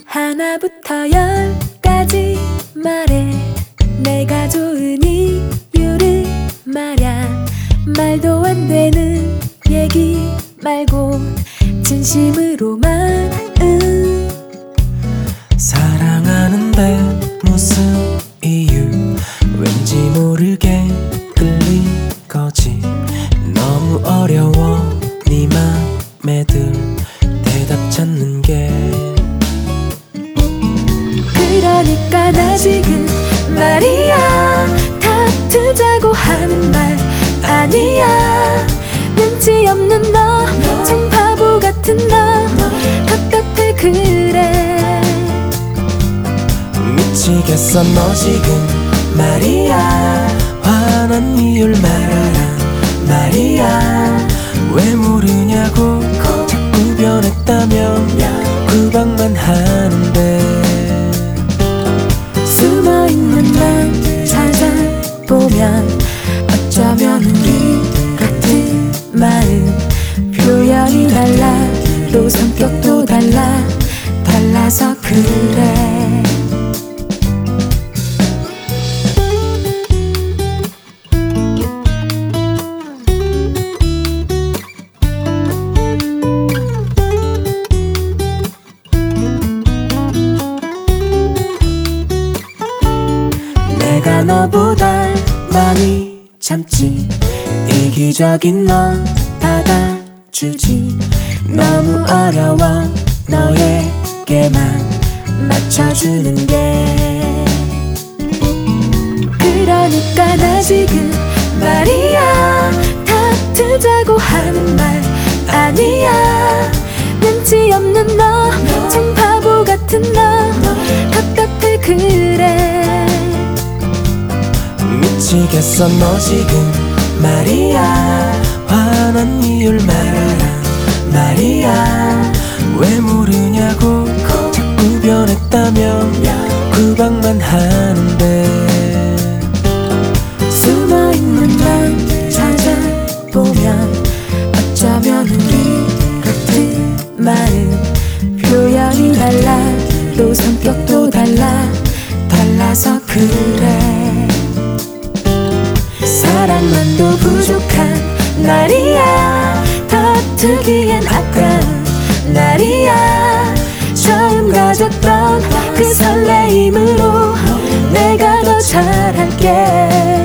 하나부터 10까지 말해. 내가 좋은 이유를 말야. 말도 안 되는 얘기 말고 진심으로 마음. 사랑하는데 무슨 이유, 왠지 모르게 끌린 거지. 너무 어려워 네 맘에 들 대답 찾는 게. 그러니까 나 지금 말이야, 다투자고 하는 말 아니야. 눈치 없는 너, 참 바보 같은 너, 답답해 그래. 미치겠어 너 지금 말이야. 화난 이유를 말하라 말이야. 왜 모르냐고 자꾸 변했다며 구박만 하는데. 숨어있는 맘 찾아보면 어쩌면 우리 같은 마음. 표현이 달라 또 성격도 달라. 달라서 그래. 내가 너보다 많이 참지. 이기적인 넌 받아주지. 너무 어려워 너에게만 맞춰주는 게. 그러니까 나 지금 말이야, 다투자고 하는 말 아니야. 눈치 없는 너, 참 바보 같은 너, 답답해 그래. 미치겠어 너 지금 말이야. 화난 이유를 말하라 말이야. 왜 모르냐고 자꾸 변했다며 구박만 하는데. 숨어있는 맘 찾아보면 어쩌면 우리 같은 마음. 표현이 달라 또 성격도 달라. 달라서 그래. 사랑만도 부족한 날이야. 다투기엔 아까운 날이야. 처음 가졌던 그 설레임으로 내가 더 잘할게.